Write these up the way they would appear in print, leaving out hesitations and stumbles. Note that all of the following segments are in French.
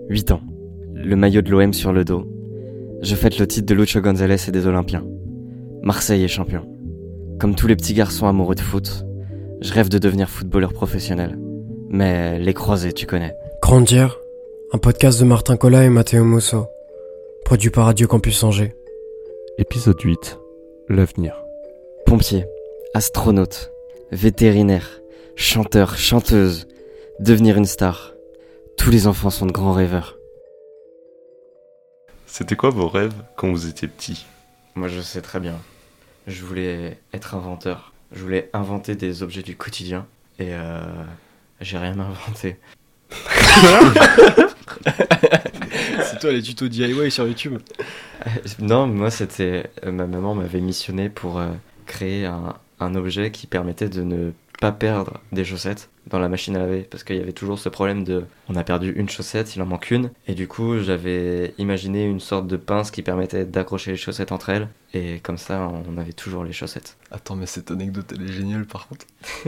8 ans, le maillot de l'OM sur le dos. Je fête le titre de Lucho González et des Olympiens. Marseille est champion. Comme tous les petits garçons amoureux de foot, je rêve de devenir footballeur professionnel. Mais les croisés, tu connais. Grandir, un podcast de Martin Colla et Matteo Musso, produit par Radio Campus Angers. Épisode 8, l'avenir. Pompier, astronaute, vétérinaire, chanteur, chanteuse, devenir une star. Tous les enfants sont de grands rêveurs. C'était quoi vos rêves quand vous étiez petit ? Moi je sais très bien. Je voulais être inventeur. Je voulais inventer des objets du quotidien. Et j'ai rien inventé. C'est toi les tutos DIY sur YouTube. Non, moi c'était... ma maman m'avait missionné pour créer un objet qui permettait de ne pas perdre des chaussettes dans la machine à laver, parce qu'il y avait toujours ce problème de on a perdu une chaussette, il en manque une, et du coup j'avais imaginé une sorte de pince qui permettait d'accrocher les chaussettes entre elles, et comme ça on avait toujours les chaussettes. Attends, mais cette anecdote elle est géniale par contre.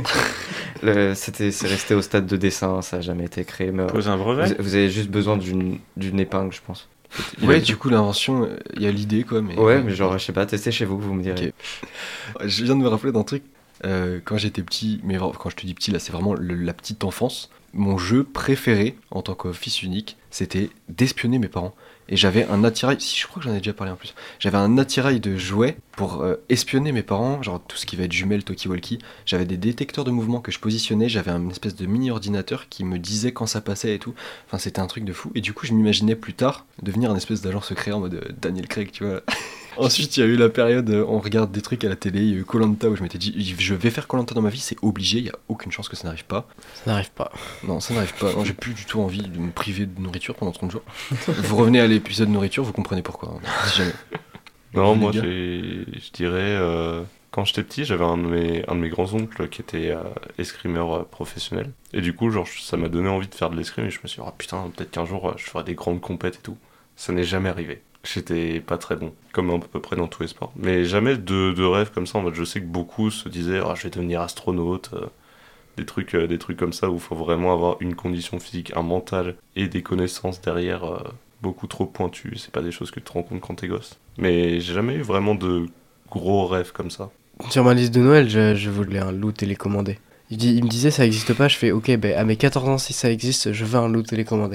C'est resté au stade de dessin, ça n'a jamais été créé. Mais Poser un brevet ? vous avez juste besoin d'une épingle, je pense. Ouais, du coup l'invention, il y a l'idée quoi, mais... Ouais, mais genre je sais pas, testez chez vous, vous me direz. Okay. Je viens de me rappeler d'un truc. Quand j'étais petit, mais quand je te dis petit là c'est vraiment la petite enfance, mon jeu préféré en tant que fils unique c'était d'espionner mes parents. Et j'avais un attirail, si je crois que j'en ai déjà parlé en plus, j'avais un attirail de jouets pour espionner mes parents, genre tout ce qui va être jumelles, talkie-walkie. J'avais des détecteurs de mouvement que je positionnais, j'avais un espèce de mini ordinateur qui me disait quand ça passait et tout. Enfin c'était un truc de fou. Et du coup je m'imaginais plus tard devenir un espèce d'agent secret en mode Daniel Craig, tu vois. Ensuite, il y a eu la période, on regarde des trucs à la télé, il y a eu Koh-Lanta où je m'étais dit, je vais faire Koh-Lanta dans ma vie, c'est obligé, il n'y a aucune chance que ça n'arrive pas. Ça n'arrive pas. Non, ça n'arrive pas. Non, j'ai plus du tout envie de me priver de nourriture pendant 30 jours. Vous revenez à l'épisode nourriture, vous comprenez pourquoi. Si jamais. Non, moi je dirais, quand j'étais petit, j'avais un de mes grands-oncles qui était escrimeur professionnel. Et du coup, genre, ça m'a donné envie de faire de l'escrime et je me suis dit, ah putain, peut-être qu'un jour je ferai des grandes compètes et tout. Ça n'est jamais arrivé. J'étais pas très bon, comme à peu près dans tous les sports. Mais jamais de rêve comme ça. En fait, je sais que beaucoup se disaient je vais devenir astronaute, des trucs comme ça où il faut vraiment avoir une condition physique, un mental et des connaissances derrière beaucoup trop pointues. C'est pas des choses que tu te rends compte quand t'es gosse. Mais j'ai jamais eu vraiment de gros rêves comme ça. Sur ma liste de Noël, je voulais un loup télécommandé. Il me disait ça existe pas, je fais ok, à mes 14 ans si ça existe, je veux un loup télécommandé.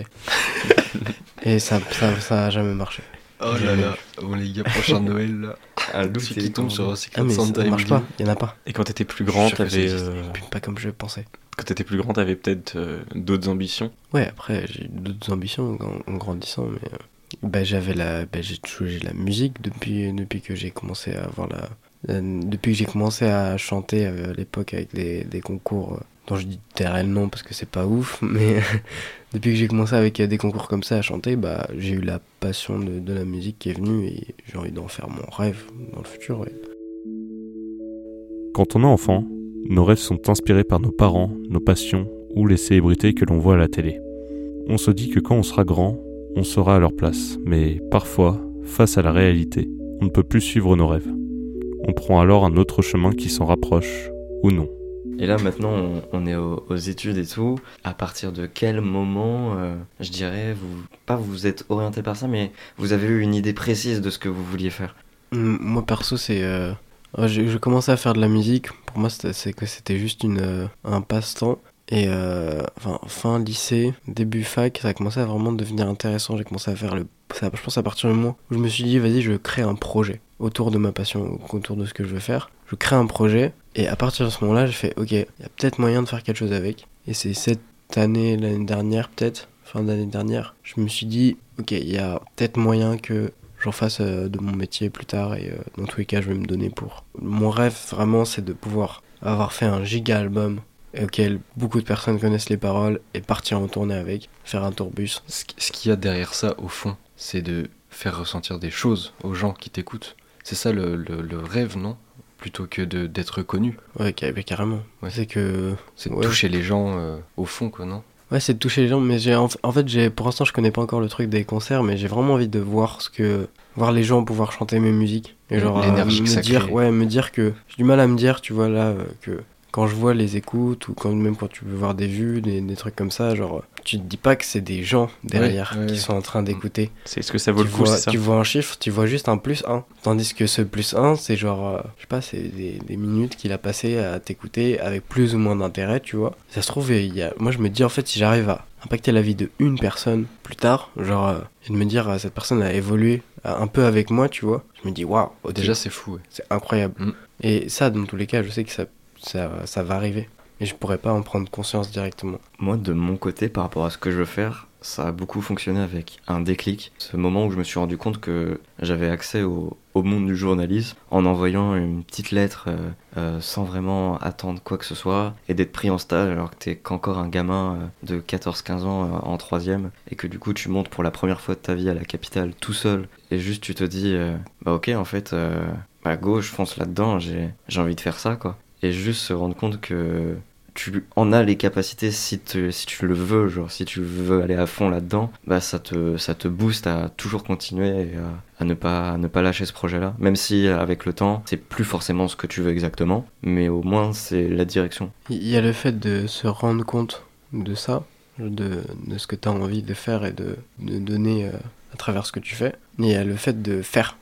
Et ça a jamais marché. Oh là là, bon les gars, prochain Noël là. Un loup qui tombe sur Secret mais Santa ça et marche Emilio. pas, il y en a pas. Et quand t'étais plus grand, Pas comme je pensais. quand t'étais plus grand, t'avais peut-être d'autres ambitions. Ouais, après j'ai eu d'autres ambitions en grandissant, mais j'ai la musique depuis que j'ai commencé à avoir depuis que j'ai commencé à chanter à l'époque avec des concours dont je dis derrière le nom parce que c'est pas ouf, mais depuis que j'ai commencé avec des concours comme ça à chanter, j'ai eu la passion de la musique qui est venue et j'ai envie d'en faire mon rêve dans le futur. Ouais. Quand on est enfant, nos rêves sont inspirés par nos parents, nos passions ou les célébrités que l'on voit à la télé. On se dit que quand on sera grand, on sera à leur place. Mais parfois, face à la réalité, on ne peut plus suivre nos rêves. On prend alors un autre chemin qui s'en rapproche, ou non. Et là maintenant on est aux études et tout. À partir de quel moment, je dirais, vous êtes orienté par ça, mais vous avez eu une idée précise de ce que vous vouliez faire? Moi perso c'est... je commençais à faire de la musique, pour moi c'était juste un passe-temps. Et fin lycée, début fac, ça a commencé à vraiment devenir intéressant. J'ai commencé à faire je pense à partir du moment où je me suis dit vas-y je crée un projet autour de ma passion, autour de ce que je veux faire. Je crée un projet et à partir de ce moment-là j'ai fait ok, il y a peut-être moyen de faire quelque chose avec. Et c'est cette année, l'année dernière peut-être, fin d'année dernière, je me suis dit ok, il y a peut-être moyen que j'en fasse de mon métier plus tard et dans tous les cas je vais me donner pour. Mon rêve vraiment c'est de pouvoir avoir fait un giga album auquel beaucoup de personnes connaissent les paroles et partir en tournée avec, faire un tourbus. Ce qu'il y a derrière ça au fond, c'est de faire ressentir des choses aux gens qui t'écoutent. C'est ça le rêve, non ? Plutôt que d'être connu. Ouais, carrément. Ouais. C'est de toucher les gens au fond, quoi, non ? Ouais, c'est de toucher les gens, mais pour l'instant je connais pas encore le truc des concerts, mais j'ai vraiment envie de voir les gens pouvoir chanter mes musiques. Et genre l'énergie que ça crée. me dire que j'ai du mal à me dire, tu vois là, que quand je vois les écoutes ou quand tu veux voir des vues, des trucs comme ça, genre tu te dis pas que c'est des gens derrière qui sont en train d'écouter. C'est ce que ça vaut le coup, c'est ça. Tu vois un chiffre, tu vois juste un +1. Tandis que ce +1, c'est genre, je sais pas, c'est des minutes qu'il a passé à t'écouter avec plus ou moins d'intérêt, tu vois. Ça se trouve, moi je me dis en fait, si j'arrive à impacter la vie de une personne plus tard, genre, et de me dire, cette personne a évolué un peu avec moi, tu vois, je me dis, waouh, Déjà, c'est fou. Ouais. c'est incroyable. Et ça, dans tous les cas, je sais que ça va arriver. Mais je pourrais pas en prendre conscience directement. Moi, de mon côté, par rapport à ce que je veux faire, ça a beaucoup fonctionné avec un déclic. Ce moment où je me suis rendu compte que j'avais accès au monde du journalisme en envoyant une petite lettre sans vraiment attendre quoi que ce soit et d'être pris en stage alors que t'es qu'encore un gamin de 14-15 ans en 3e et que du coup tu montes pour la première fois de ta vie à la capitale tout seul et juste tu te dis bah ok en fait go je fonce là-dedans, j'ai envie de faire ça quoi. Et juste se rendre compte que tu en as les capacités si tu le veux, genre si tu veux aller à fond là-dedans, bah ça te booste à toujours continuer et à ne pas lâcher ce projet-là. Même si avec le temps, c'est plus forcément ce que tu veux exactement, mais au moins c'est la direction. Il y a le fait de se rendre compte de ça, de ce que tu as envie de faire et de donner à travers ce que tu fais. Et il y a le fait de faire.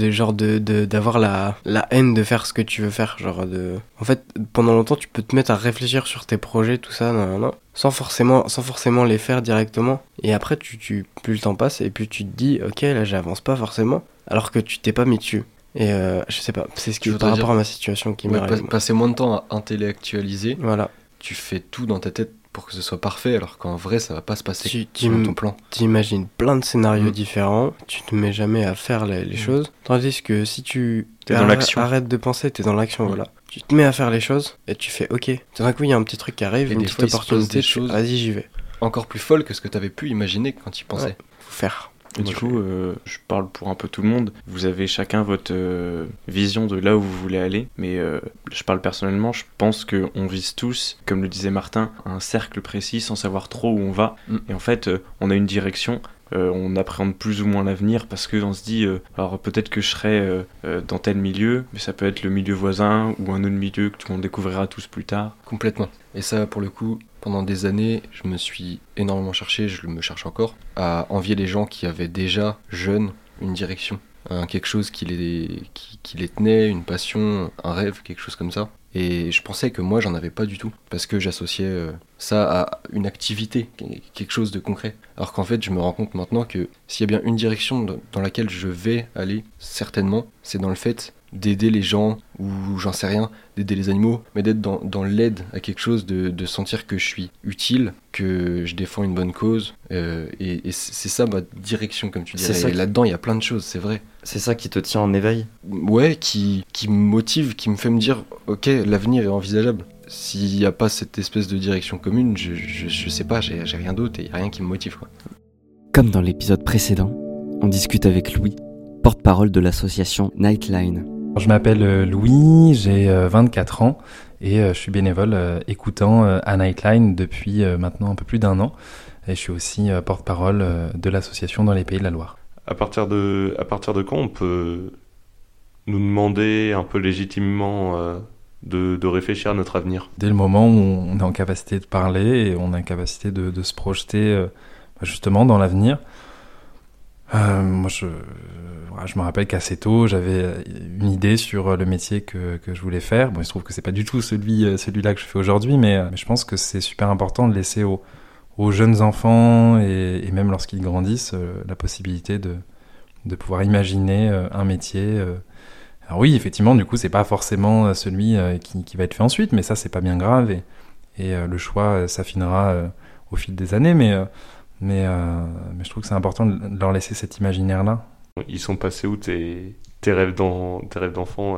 D'avoir la haine de faire ce que tu veux faire, en fait pendant longtemps tu peux te mettre à réfléchir sur tes projets, tout ça, sans forcément les faire directement, et après plus le temps passe et puis tu te dis ok là j'avance pas forcément alors que tu t'es pas mis dessus, et je sais pas, c'est ce qui par rapport à ma situation qui m'arrive. Passer moins de temps à intellectualiser, voilà. Tu fais tout dans ta tête pour que ce soit parfait, alors qu'en vrai ça va pas se passer selon ton plan. T'imagines plein de scénarios différents, tu te mets jamais à faire les choses, tandis que si tu arrêtes de penser, t'es dans l'action, voilà. Tu te mets à faire les choses et tu fais ok. Tout d'un coup il y a un petit truc qui arrive, une petite opportunité, vas-y j'y vais. Encore plus folle que ce que t'avais pu imaginer quand tu y pensais. Faut faire. Et du coup, je parle pour un peu tout le monde. Vous avez chacun votre vision de là où vous voulez aller. Mais je parle personnellement, je pense qu'on vise tous, comme le disait Martin, un cercle précis sans savoir trop où on va. Et en fait, on a une direction. On appréhende plus ou moins l'avenir parce qu'on se dit alors peut-être que je serai dans tel milieu, mais ça peut être le milieu voisin ou un autre milieu que on découvrira tous plus tard. Complètement. Et ça, pour le coup, pendant des années, je me suis énormément cherché, je me cherche encore, à envier les gens qui avaient déjà, jeunes, une direction, quelque chose qui les tenait, une passion, un rêve, quelque chose comme ça. Et je pensais que moi, j'en avais pas du tout, parce que j'associais ça à une activité, quelque chose de concret. Alors qu'en fait, je me rends compte maintenant que s'il y a bien une direction dans laquelle je vais aller, certainement, c'est dans le fait d'aider les gens, ou j'en sais rien, d'aider les animaux, mais d'être dans l'aide à quelque chose, de sentir que je suis utile, que je défends une bonne cause, et c'est ça ma direction, comme tu dirais. Et là-dedans, il y a plein de choses, c'est vrai. C'est ça qui te tient en éveil ? Ouais, qui me motive, qui me fait me dire, ok, l'avenir est envisageable. S'il n'y a pas cette espèce de direction commune, je sais pas, j'ai rien d'autre et il n'y a rien qui me motive, quoi. Comme dans l'épisode précédent, on discute avec Louis, porte-parole de l'association Nightline. Je m'appelle Louis, j'ai 24 ans et je suis bénévole écoutant à Nightline depuis maintenant un peu plus d'1 an. Et je suis aussi porte-parole de l'association dans les Pays de la Loire. À partir de quand on peut nous demander un peu légitimement de réfléchir à notre avenir ? Dès le moment où on est en capacité de parler et on est en capacité de se projeter justement dans l'avenir. Moi, je me rappelle qu'assez tôt, j'avais une idée sur le métier que je voulais faire. Bon, il se trouve que c'est pas du tout celui-là que je fais aujourd'hui, mais je pense que c'est super important de laisser aux jeunes enfants et même lorsqu'ils grandissent la possibilité de pouvoir imaginer un métier. Alors oui, effectivement, du coup, c'est pas forcément celui qui va être fait ensuite, mais ça, c'est pas bien grave et le choix s'affinera au fil des années, mais je trouve que c'est important de leur laisser cet imaginaire-là. Ils sont passés où tes rêves d'enfant ?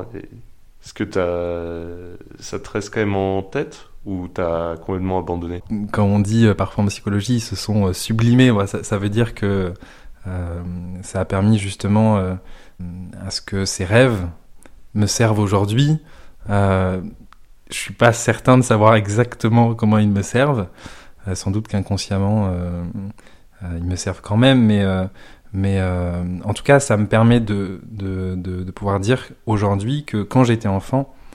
Est-ce que ça te reste quand même en tête ou t'as complètement abandonné ? Quand on dit parfois en psychologie, ils se sont sublimés, ça veut dire que ça a permis justement à ce que ces rêves me servent aujourd'hui. Je suis pas certain de savoir exactement comment ils me servent. Sans doute qu'inconsciemment, ils me servent quand même, mais en tout cas, ça me permet de pouvoir dire aujourd'hui que quand j'étais enfant,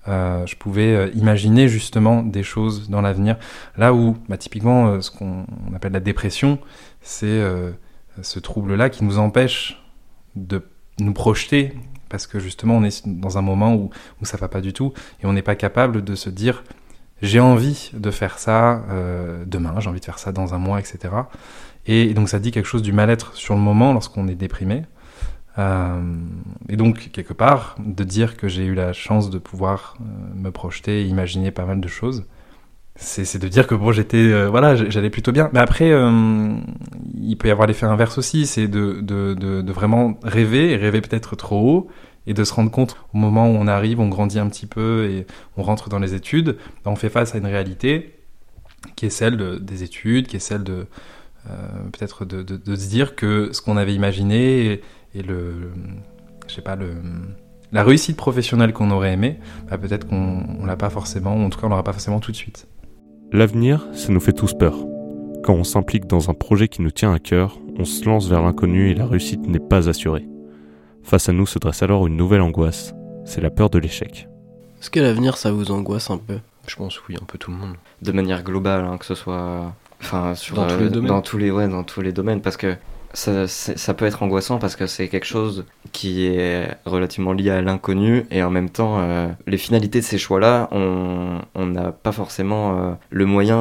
je pouvais imaginer justement des choses dans l'avenir. Là où, typiquement, ce qu'on appelle la dépression, c'est ce trouble-là qui nous empêche de nous projeter, parce que justement, on est dans un moment où ça va pas du tout, et on n'est pas capable de se dire « j'ai envie de faire ça demain, j'ai envie de faire ça dans un mois, etc. » Et donc, ça dit quelque chose du mal-être sur le moment lorsqu'on est déprimé. Et donc, quelque part, de dire que j'ai eu la chance de pouvoir me projeter et imaginer pas mal de choses, c'est de dire que bon, j'allais plutôt bien. Mais après, il peut y avoir l'effet inverse aussi, c'est de vraiment rêver, et rêver peut-être trop haut, et de se rendre compte au moment où on arrive, on grandit un petit peu et on rentre dans les études, on fait face à une réalité qui est celle des études, qui est celle de peut-être de se dire que ce qu'on avait imaginé et la réussite professionnelle qu'on aurait aimé, peut-être qu'on l'a pas forcément, ou en tout cas on l'aura pas forcément tout de suite. L'avenir, ça nous fait tous peur. Quand on s'implique dans un projet qui nous tient à cœur, on se lance vers l'inconnu et la réussite n'est pas assurée. Face à nous se dresse alors une nouvelle angoisse, c'est la peur de l'échec. Est-ce que l'avenir, ça vous angoisse un peu ? Je pense oui, un peu tout le monde. De manière globale, que ce soit... Dans tous les domaines. Dans tous les domaines, parce que ça peut être angoissant parce que c'est quelque chose qui est relativement lié à l'inconnu, et en même temps les finalités de ces choix-là, on n'a pas forcément le moyen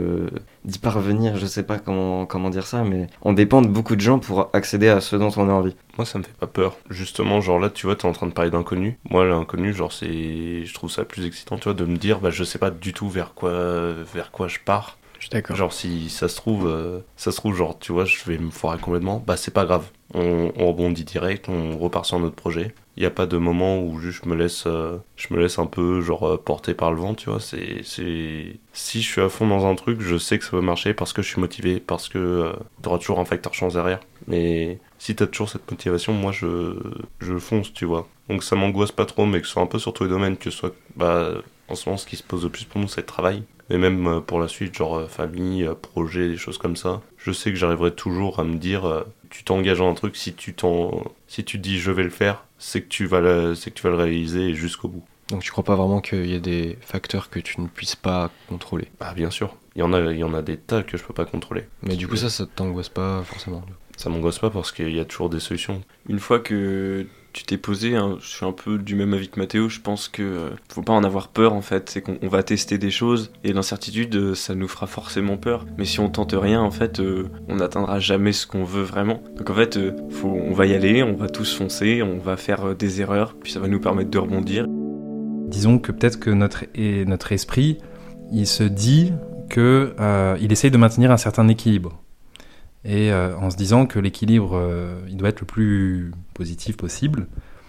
d'y parvenir. Je sais pas comment dire ça, mais on dépend de beaucoup de gens pour accéder à ce dont on a envie. Moi, ça me fait pas peur. Justement, genre là, tu vois, t'es en train de parler d'inconnu. Moi, l'inconnu, genre, je trouve ça plus excitant, tu vois, de me dire, je sais pas du tout vers quoi je pars. Je suis d'accord. Genre, si ça se trouve, genre, tu vois, je vais me foirer complètement, c'est pas grave. On rebondit direct, on repart sur notre projet. Il n'y a pas de moment où juste je me laisse un peu, genre, porter par le vent, tu vois. Si je suis à fond dans un truc, je sais que ça va marcher parce que je suis motivé, parce que t'auras toujours un facteur chance derrière. Mais si t'as toujours cette motivation, moi, je fonce, tu vois. Donc ça m'angoisse pas trop, mais que ce soit un peu sur tous les domaines, que ce soit, en ce moment, ce qui se pose le plus pour nous, c'est le travail. Et même pour la suite, genre famille, projet, des choses comme ça. Je sais que j'arriverai toujours à me dire, tu t'engages dans un truc, si tu dis je vais le faire, c'est que tu vas le réaliser jusqu'au bout. Donc tu crois pas vraiment qu'il y a des facteurs que tu ne puisses pas contrôler ? Bien sûr, il y en a des tas que je peux pas contrôler. Mais du coup ça t'angoisse pas forcément ? Ça m'angoisse pas parce qu'il y a toujours des solutions. Une fois que tu t'es posé, je suis un peu du même avis que Mathéo, je pense que faut pas en avoir peur en fait, c'est qu'on va tester des choses et l'incertitude ça nous fera forcément peur, mais si on tente rien en fait on n'atteindra jamais ce qu'on veut vraiment. Donc en fait on va y aller, on va tous foncer, on va faire des erreurs, puis ça va nous permettre de rebondir. Disons que peut-être que notre esprit, il se dit que il essaye de maintenir un certain équilibre. Et en se disant que l'équilibre, il doit être le plus positif possible,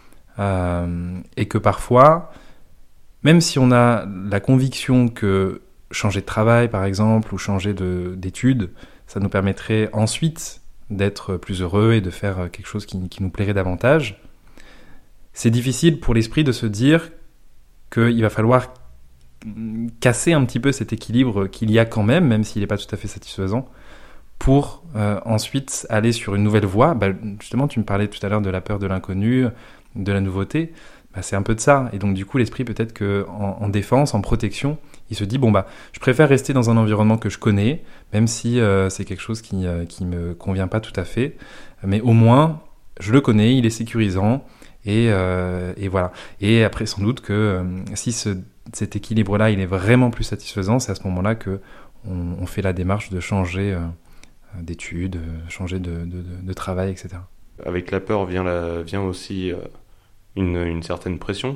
et que parfois, même si on a la conviction que changer de travail, par exemple, ou changer d'études, ça nous permettrait ensuite d'être plus heureux et de faire quelque chose qui nous plairait davantage, c'est difficile pour l'esprit de se dire qu'il va falloir casser un petit peu cet équilibre qu'il y a quand même s'il n'est pas tout à fait satisfaisant, pour ensuite aller sur une nouvelle voie. Justement, tu me parlais tout à l'heure de la peur de l'inconnu, de la nouveauté. C'est un peu de ça. Et donc, du coup, l'esprit, peut-être qu'en défense, en protection, il se dit, je préfère rester dans un environnement que je connais, même si c'est quelque chose qui me convient pas tout à fait. Mais au moins, je le connais, il est sécurisant. Et voilà. Et après, sans doute que si cet équilibre-là, il est vraiment plus satisfaisant, c'est à ce moment-là qu'on fait la démarche de changer d'études, changer de travail, etc. Avec la peur vient aussi une certaine pression.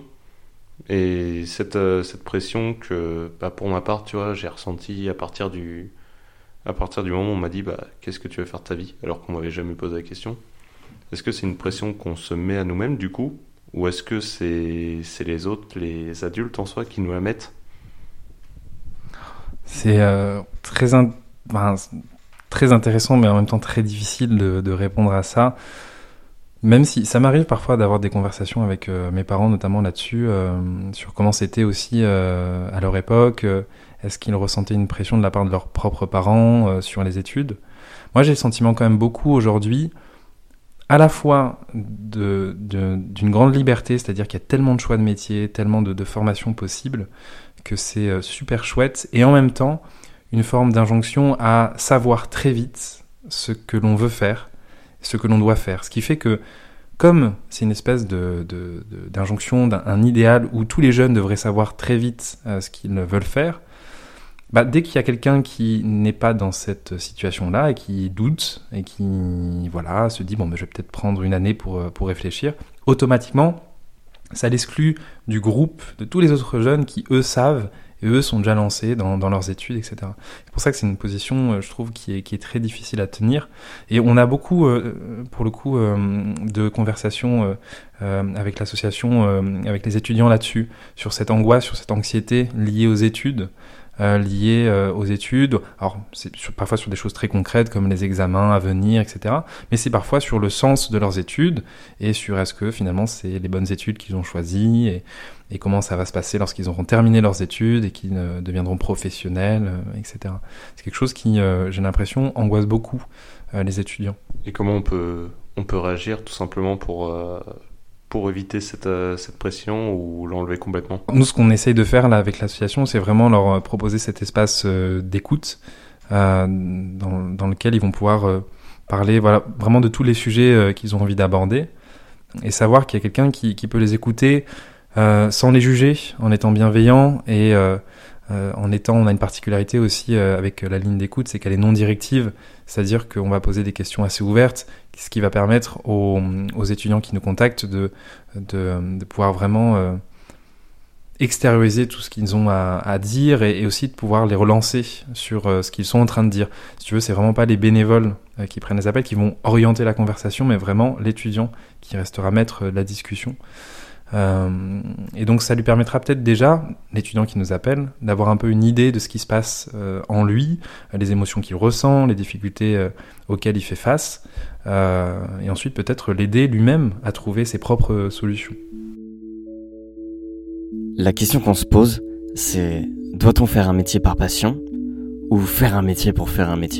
Et cette pression que, pour ma part, tu vois, j'ai ressentie à partir du moment où on m'a dit qu'est-ce que tu veux faire de ta vie, alors qu'on m'avait jamais posé la question. Est-ce que c'est une pression qu'on se met à nous-mêmes du coup, ou est-ce que c'est les autres, les adultes en soi, qui nous la mettent ? C'est très intéressant, mais en même temps très difficile de répondre à ça. Même si ça m'arrive parfois d'avoir des conversations avec mes parents, notamment là-dessus, sur comment c'était aussi à leur époque. Est-ce qu'ils ressentaient une pression de la part de leurs propres parents sur les études ? Moi, j'ai le sentiment quand même beaucoup aujourd'hui, à la fois d'une grande liberté, c'est-à-dire qu'il y a tellement de choix de métiers, tellement de formations possibles, que c'est super chouette, et en même temps, une forme d'injonction à savoir très vite ce que l'on veut faire, ce que l'on doit faire. Ce qui fait que, comme c'est une espèce d'injonction, d'un idéal où tous les jeunes devraient savoir très vite ce qu'ils veulent faire, dès qu'il y a quelqu'un qui n'est pas dans cette situation-là et qui doute et qui se dit je vais peut-être prendre une année pour réfléchir, automatiquement ça l'exclut du groupe de tous les autres jeunes qui eux savent et eux sont déjà lancés dans leurs études, etc. C'est pour ça que c'est une position, je trouve, qui est très difficile à tenir. Et on a beaucoup, pour le coup, de conversations avec l'association, avec les étudiants là-dessus, sur cette angoisse, sur cette anxiété liée aux études. Alors c'est parfois sur des choses très concrètes comme les examens à venir, etc. Mais c'est parfois sur le sens de leurs études et sur est-ce que finalement c'est les bonnes études qu'ils ont choisies et comment ça va se passer lorsqu'ils auront terminé leurs études et qu'ils deviendront professionnels, etc. C'est quelque chose qui, j'ai l'impression, angoisse beaucoup les étudiants. Et comment on peut réagir tout simplement pour éviter cette pression ou l'enlever complètement? Nous, ce qu'on essaye de faire là avec l'association, c'est vraiment leur proposer cet espace d'écoute dans lequel ils vont pouvoir parler vraiment de tous les sujets qu'ils ont envie d'aborder et savoir qu'il y a quelqu'un qui peut les écouter sans les juger, en étant bienveillant et on a une particularité aussi avec la ligne d'écoute, c'est qu'elle est non directive, c'est-à-dire qu'on va poser des questions assez ouvertes, ce qui va permettre aux étudiants qui nous contactent de pouvoir vraiment extérioriser tout ce qu'ils ont à dire et aussi de pouvoir les relancer sur ce qu'ils sont en train de dire. Si tu veux, c'est vraiment pas les bénévoles qui prennent les appels, qui vont orienter la conversation, mais vraiment l'étudiant qui restera maître de la discussion. Et donc ça lui permettra peut-être déjà, l'étudiant qui nous appelle, d'avoir un peu une idée de ce qui se passe en lui, les émotions qu'il ressent, les difficultés auxquelles il fait face, et ensuite peut-être l'aider lui-même à trouver ses propres solutions. La question qu'on se pose, c'est doit-on faire un métier par passion ou faire un métier pour faire un métier ?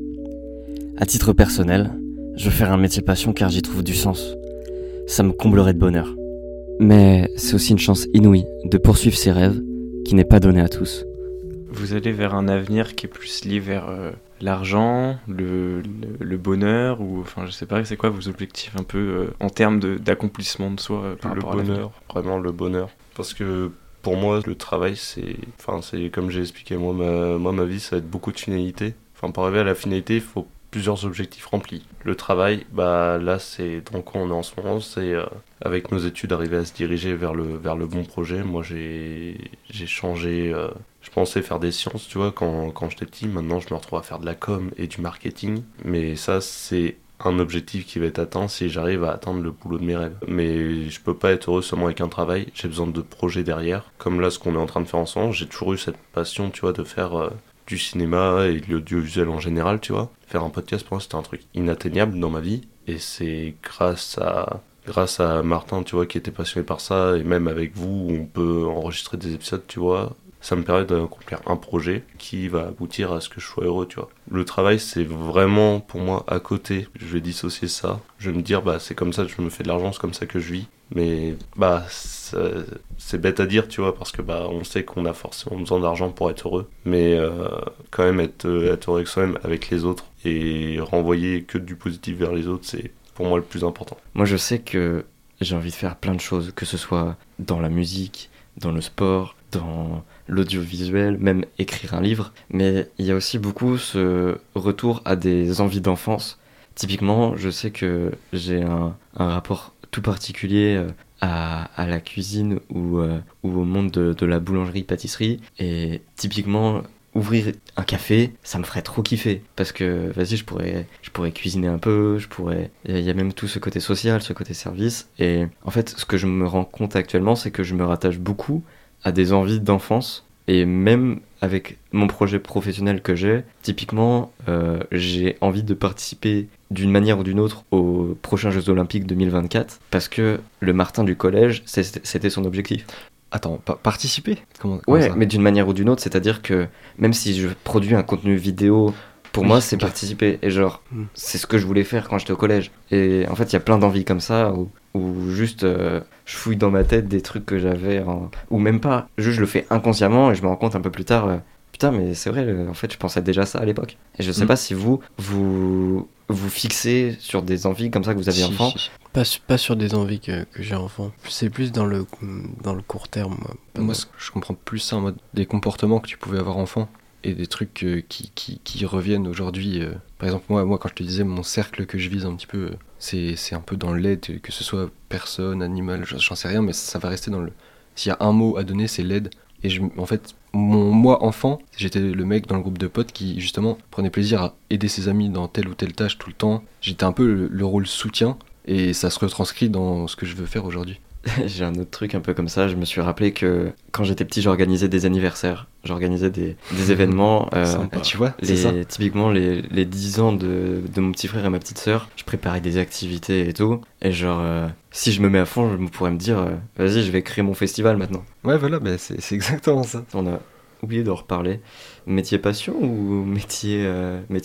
À titre personnel, je veux faire un métier passion car j'y trouve du sens. Ça me comblerait de bonheur. Mais c'est aussi une chance inouïe de poursuivre ses rêves qui n'est pas donnée à tous. Vous allez vers un avenir qui est plus lié vers l'argent, le bonheur, ou enfin je sais pas, c'est quoi vos objectifs un peu en termes d'accomplissement de soi par rapport à l'avenir ? Le bonheur, vraiment le bonheur. Parce que pour moi, le travail, c'est comme j'ai expliqué, ma vie, ça va être beaucoup de finalité. Enfin, pour arriver à la finalité, il faut plusieurs objectifs remplis. Le travail, là, c'est dans quoi on est en ce moment, c'est avec nos études arriver à se diriger vers le bon projet. Moi, j'ai changé. Je pensais faire des sciences, tu vois, quand j'étais petit. Maintenant, je me retrouve à faire de la com et du marketing. Mais ça, c'est un objectif qui va être atteint si j'arrive à atteindre le boulot de mes rêves. Mais je peux pas être heureux seulement avec un travail. J'ai besoin de projets derrière. Comme là, ce qu'on est en train de faire ensemble, j'ai toujours eu cette passion, tu vois, de faire du cinéma et de l'audiovisuel en général, tu vois. Faire un podcast, pour moi, c'était un truc inatteignable dans ma vie. Et c'est grâce à Martin, tu vois, qui était passionné par ça, et même avec vous, on peut enregistrer des épisodes, tu vois. Ça me permet d'accomplir un projet qui va aboutir à ce que je sois heureux, tu vois. Le travail, c'est vraiment, pour moi, à côté. Je vais dissocier ça. Je vais me dire, c'est comme ça que je me fais de l'argent, c'est comme ça que je vis. Mais, c'est bête à dire, tu vois, parce que, on sait qu'on a forcément besoin d'argent pour être heureux. Mais, quand même, être heureux avec soi-même, avec les autres, et renvoyer que du positif vers les autres, c'est, pour moi, le plus important. Moi, je sais que j'ai envie de faire plein de choses, que ce soit dans la musique, dans le sport, dans l'audiovisuel, même écrire un livre, mais il y a aussi beaucoup ce retour à des envies d'enfance. Typiquement, je sais que j'ai un rapport tout particulier à la cuisine ou au monde de la boulangerie-pâtisserie, et typiquement ouvrir un café, ça me ferait trop kiffer, parce que vas-y, je pourrais cuisiner un peu, il y a même tout ce côté social, ce côté service, et en fait, ce que je me rends compte actuellement, c'est que je me rattache beaucoup à des envies d'enfance, et même avec mon projet professionnel que j'ai, typiquement, j'ai envie de participer d'une manière ou d'une autre aux prochains Jeux Olympiques 2024, parce que le Martin du collège, c'était son objectif. Attends, participer ? Comment Ouais, ça ? mais d'une manière ou d'une autre, c'est-à-dire que même si je produis un contenu vidéo pour moi, c'est participer. Et genre, c'est ce que je voulais faire quand j'étais au collège. Et en fait, il y a plein d'envies comme ça où juste je fouille dans ma tête des trucs que j'avais, ou même pas. Juste, je le fais inconsciemment et je me rends compte un peu plus tard. Putain, mais c'est vrai, en fait, je pensais déjà ça à l'époque. Et je sais pas si vous fixez sur des envies comme ça que vous aviez enfant. Pas sur des envies que j'ai enfant. C'est plus dans le court terme. Moi, je comprends plus ça en mode des comportements que tu pouvais avoir enfant et des trucs qui reviennent aujourd'hui. Par exemple, moi, quand je te disais mon cercle que je vise un petit peu, c'est un peu dans l'aide, que ce soit personne, animal, j'en sais rien, mais ça va rester dans le... S'il y a un mot à donner, c'est l'aide. Et en fait, moi enfant, j'étais le mec dans le groupe de potes qui justement prenait plaisir à aider ses amis dans telle ou telle tâche tout le temps. J'étais un peu le rôle soutien et ça se retranscrit dans ce que je veux faire aujourd'hui. J'ai un autre truc un peu comme ça, je me suis rappelé que quand j'étais petit, j'organisais des anniversaires, j'organisais des événements. Tu vois, c'est ça. Typiquement, les 10 ans de mon petit frère et ma petite sœur, je préparais des activités et tout. Et genre, si je me mets à fond, je pourrais me dire, vas-y, je vais créer mon festival maintenant. Ouais, voilà, bah, c'est exactement ça. On a oublié d'en reparler. Métier passion ou métier argent ?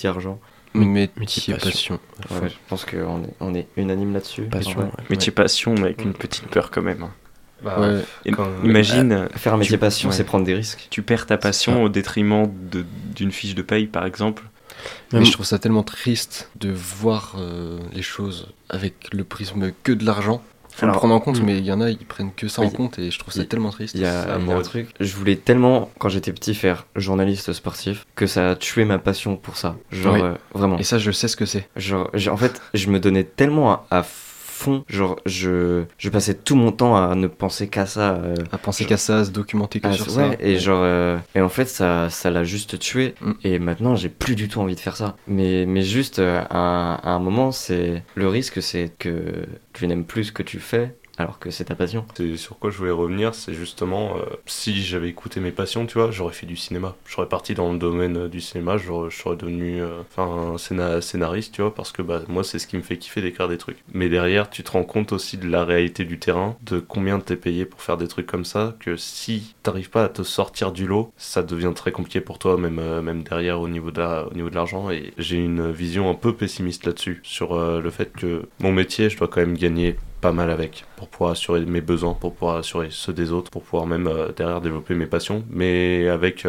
Métier passion. Ouais, je pense qu'on est unanime là-dessus. Passion, ouais. Métier passion, mais avec une petite peur quand même. Ouais. Imagine, faire un métier passion, c'est prendre des risques. tu perds ta passion au détriment d'une fiche de paye, par exemple. Mais je trouve ça tellement triste de voir les choses avec le prisme que de l'argent. Faut le prendre en compte, mais il y en a, ils prennent que ça en compte et je trouve ça tellement triste. Il y a un truc, je voulais tellement, quand j'étais petit, faire journaliste sportif, que ça a tué ma passion pour ça. Genre, vraiment. Et ça, je sais ce que c'est. Genre, en fait, je me donnais tellement à fond, genre, je passais tout mon temps à ne penser qu'à ça. À penser qu'à ça, à se documenter que sur ça. Et genre, et en fait, ça l'a juste tué. Et maintenant, j'ai plus du tout envie de faire ça. Mais juste, à un moment, le risque, c'est que tu n'aimes plus ce que tu fais, alors que c'est ta passion. C'est sur quoi je voulais revenir, c'est justement, si j'avais écouté mes passions, tu vois, j'aurais fait du cinéma. J'aurais parti dans le domaine du cinéma, je serais devenu un scénariste, tu vois, parce que bah, moi, c'est ce qui me fait kiffer d'écrire des trucs. Mais derrière, tu te rends compte aussi de la réalité du terrain, de combien t'es payé pour faire des trucs comme ça, que si t'arrives pas à te sortir du lot, ça devient très compliqué pour toi, même derrière au niveau de l'argent. Et j'ai une vision un peu pessimiste là-dessus, sur le fait que mon métier, je dois quand même gagner pas mal avec, pour pouvoir assurer mes besoins, pour pouvoir assurer ceux des autres, pour pouvoir même derrière développer mes passions, mais avec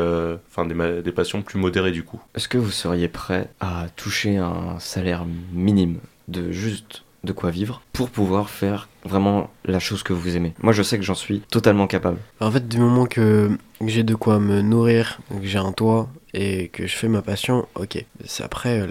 des passions plus modérées du coup. Est-ce que vous seriez prêt à toucher un salaire minime de juste de quoi vivre pour pouvoir faire vraiment la chose que vous aimez? Moi, je sais que j'en suis totalement capable. En fait, du moment que j'ai de quoi me nourrir, que j'ai un toit et que je fais ma passion, ok. C'est après,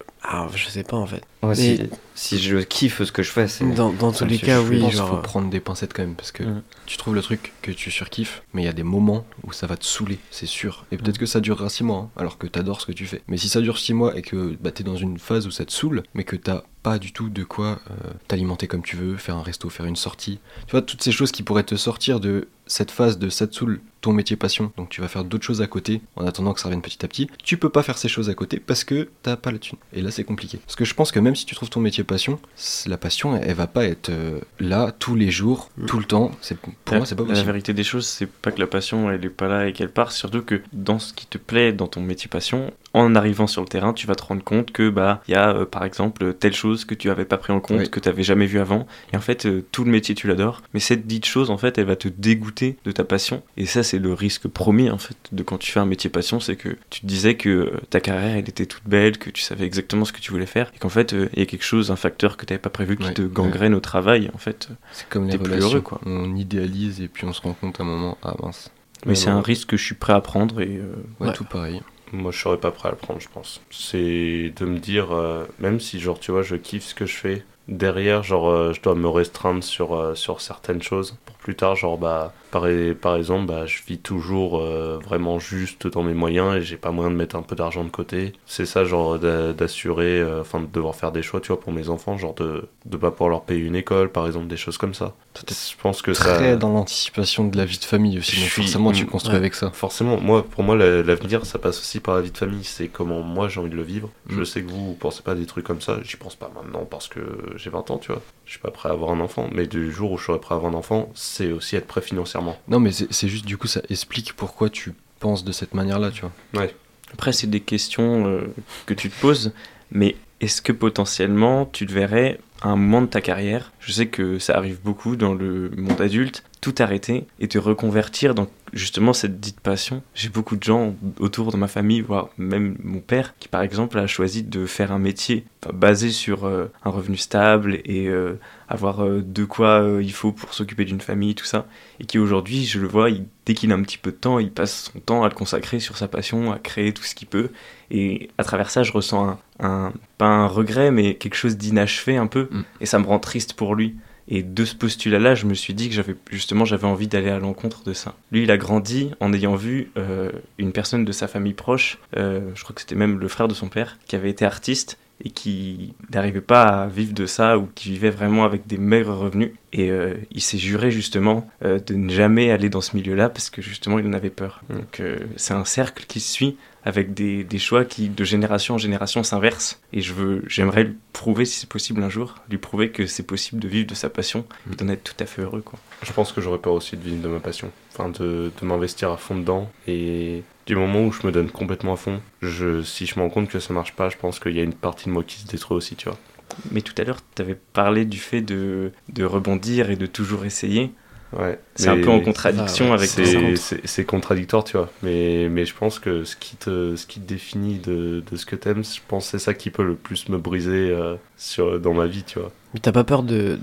je sais pas en fait. Ouais, si je kiffe ce que je fais, c'est... Dans tous les cas, oui. Je pense qu'il genre... faut prendre des pincettes quand même, parce que tu trouves le truc que tu surkiffes, mais il y a des moments où ça va te saouler, c'est sûr. Et peut-être que ça durera 6 mois, hein, alors que t'adores ce que tu fais. Mais si ça dure 6 mois et que t'es dans une phase où ça te saoule, mais que t'as pas du tout de quoi t'alimenter comme tu veux, faire un resto, faire une sortie. Tu vois, toutes ces choses qui pourraient te sortir de cette phase de ça te saoule, ton métier passion, donc tu vas faire d'autres choses à côté en attendant que ça revienne petit à petit. Tu peux pas faire ces choses à côté parce que t'as pas la thune. Et là, c'est compliqué. Parce que je pense que même si tu trouves ton métier passion, la passion, elle va pas être là tous les jours, tout le temps. Pour moi, c'est pas possible. La vérité des choses, c'est pas que la passion, elle est pas là et qu'elle part, surtout que dans ce qui te plaît dans ton métier passion, en arrivant sur le terrain, tu vas te rendre compte que y a par exemple telle chose que tu avais pas pris en compte, que tu avais jamais vu avant, et en fait tout le métier tu l'adores, mais cette dite chose en fait elle va te dégoûter de ta passion, et ça c'est le risque premier en fait de quand tu fais un métier passion, c'est que tu te disais que ta carrière elle était toute belle, que tu savais exactement ce que tu voulais faire, et qu'en fait il y a quelque chose, un facteur que tu n'avais pas prévu qui te gangrène au travail, en fait c'est comme les relations, plus heureux, quoi. On idéalise et puis on se rend compte à un moment, ah mince. Mais c'est un risque que je suis prêt à prendre, et tout pareil. Moi, je serais pas prêt à le prendre, je pense. C'est de me dire, même si, genre, tu vois, je kiffe ce que je fais, derrière, genre, je dois me restreindre sur certaines choses. Pour plus tard, genre, par exemple, je vis toujours vraiment juste dans mes moyens et j'ai pas moyen de mettre un peu d'argent de côté. C'est ça, genre, d'assurer, de devoir faire des choix, tu vois, pour mes enfants, genre, de pas pouvoir leur payer une école, par exemple, des choses comme ça. Je pense que très dans l'anticipation de la vie de famille aussi, donc forcément tu construis avec ça. Forcément, pour moi l'avenir ça passe aussi par la vie de famille, c'est comment moi j'ai envie de le vivre. Je sais que vous pensez pas à des trucs comme ça, j'y pense pas maintenant parce que j'ai 20 ans, tu vois. Je suis pas prêt à avoir un enfant, mais du jour où je serai prêt à avoir un enfant, c'est aussi être prêt financièrement. Non mais c'est juste du coup ça explique pourquoi tu penses de cette manière-là, tu vois. Ouais. Après, c'est des questions que tu te poses, mais est-ce que potentiellement tu te verrais à un moment de ta carrière, je sais que ça arrive beaucoup dans le monde adulte, tout arrêter et te reconvertir dans justement cette dite passion. J'ai beaucoup de gens autour de ma famille, voire même mon père, qui par exemple a choisi de faire un métier basé sur un revenu stable et avoir de quoi il faut pour s'occuper d'une famille, tout ça, et qui aujourd'hui, je le vois, dès qu'il a un petit peu de temps, il passe son temps à le consacrer sur sa passion, à créer tout ce qu'il peut, et à travers ça, je ressens pas un regret, mais quelque chose d'inachevé un peu, et ça me rend triste pour lui. Et de ce postulat-là, je me suis dit que j'avais envie d'aller à l'encontre de ça. Lui, il a grandi en ayant vu une personne de sa famille proche, je crois que c'était même le frère de son père, qui avait été artiste et qui n'arrivait pas à vivre de ça ou qui vivait vraiment avec des maigres revenus. Et il s'est juré justement de ne jamais aller dans ce milieu-là parce que justement, il en avait peur. Donc c'est un cercle qui se suit avec des choix qui, de génération en génération, s'inversent. Et j'aimerais lui prouver, si c'est possible un jour, lui prouver que c'est possible de vivre de sa passion et d'en être tout à fait heureux, quoi. Je pense que j'aurais peur aussi de vivre de ma passion. Enfin, de m'investir à fond dedans. Et du moment où je me donne complètement à fond, si je me rends compte que ça marche pas, je pense qu'il y a une partie de moi qui se détruit aussi, tu vois. Mais tout à l'heure, tu avais parlé du fait de rebondir et de toujours essayer. Ouais, c'est un peu en contradiction avec ça. C'est contradictoire, tu vois. Mais je pense que ce qui te définit de ce que t'aimes, je pense que c'est ça qui peut le plus me briser dans ma vie, tu vois. Mais t'as pas peur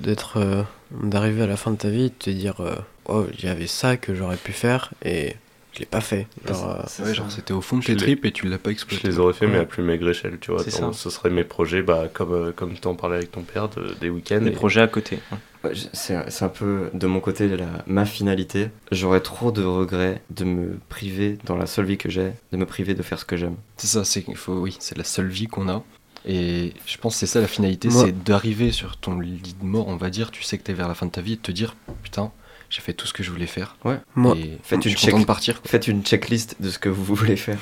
d'arriver à la fin de ta vie et de te dire oh, j'avais ça que j'aurais pu faire et je l'ai pas fait. Genre c'était au fond de tes tripes et tu l'as pas exploité. Je les aurais fait, mais à plus maigre échelle, tu vois. Ce serait mes projets, comme t'en parlais avec ton père, des week-ends. Des projets à côté. Ouais, c'est un peu de mon côté ma finalité. J'aurais trop de regrets de me priver, dans la seule vie que j'ai, de me priver de faire ce que j'aime. C'est ça, c'est la seule vie qu'on a. Et je pense que c'est ça la finalité, c'est d'arriver sur ton lit de mort, on va dire, tu sais que t'es vers la fin de ta vie et de te dire putain, j'ai fait tout ce que je voulais faire. Ouais. Moi, faites une checklist de ce que vous voulez faire.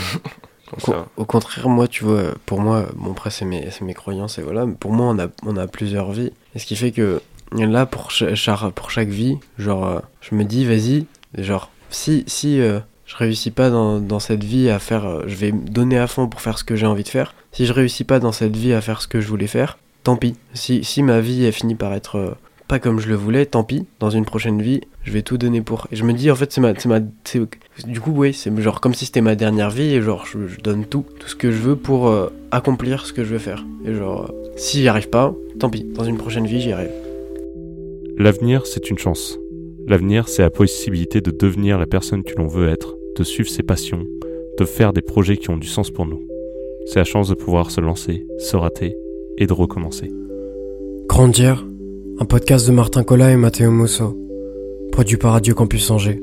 Au contraire, moi, tu vois, pour moi, bon après c'est mes croyances et voilà, mais pour moi on a plusieurs vies. Et ce qui fait que là pour chaque vie, genre je me dis vas-y, genre si je réussis pas dans cette vie à faire, je vais me donner à fond pour faire ce que j'ai envie de faire. Si je réussis pas dans cette vie à faire ce que je voulais faire, tant pis. Si ma vie elle finit par être pas comme je le voulais, tant pis. Dans une prochaine vie, je vais tout donner pour. Et je me dis en fait du coup oui, c'est genre comme si c'était ma dernière vie et genre je donne tout ce que je veux pour accomplir ce que je veux faire. Et genre si j'y arrive pas, tant pis. Dans une prochaine vie, j'y arrive. L'avenir, c'est une chance. L'avenir, c'est la possibilité de devenir la personne que l'on veut être, de suivre ses passions, de faire des projets qui ont du sens pour nous. C'est la chance de pouvoir se lancer, se rater et de recommencer. Grandir, un podcast de Martin Colas et Matteo Musso, produit par Radio Campus Angers.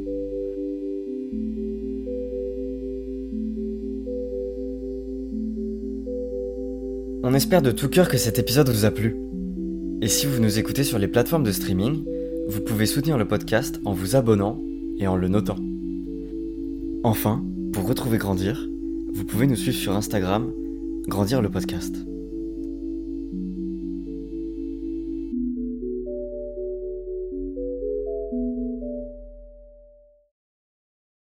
On espère de tout cœur que cet épisode vous a plu. Et si vous nous écoutez sur les plateformes de streaming, vous pouvez soutenir le podcast en vous abonnant et en le notant. Enfin, pour retrouver Grandir, vous pouvez nous suivre sur Instagram, Grandir le podcast.